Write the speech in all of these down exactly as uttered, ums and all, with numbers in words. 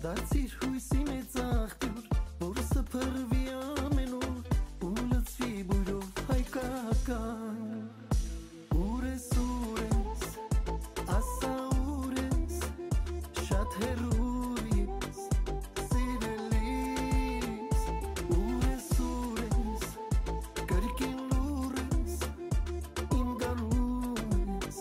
Դարձիր հույսի մեծ աղբյուր, որ սփռվի ամեն օր ու լցվի բույրով հայկական։ Ուր ես, ուր ես, ասա ուր ես, շատ հեռու ես, սիրելիս։ Ուր ես, ուր ես, կրկին լուր ես, իմ գալու ես,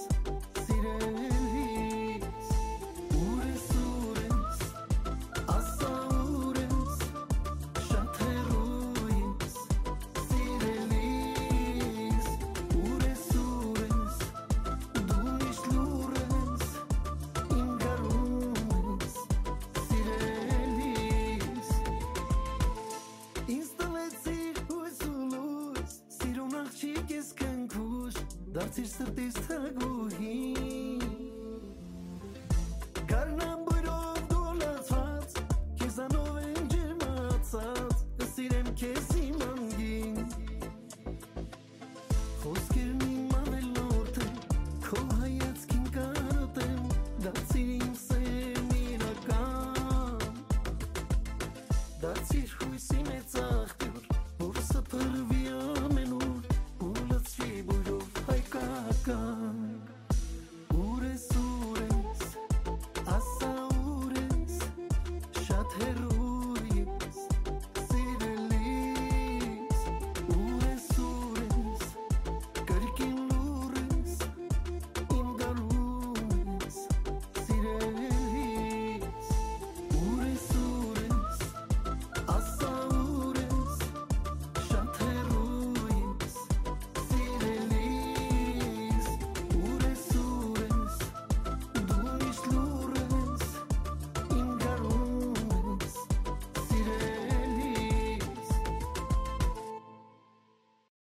սիրելիս։ Ուր ես, ուր ես, ասա ուր ես, շատ հեռու ես, սիրելիս։ Ուր ես, ուր ես, դու միշտ լուր ես, իմ գալու ես, սիրելիս։ Ինձ տվեցիր հույս ու լույս, սիրուն աղջիկ ես քնքուշ, դարձիր սրտիս թագուհի։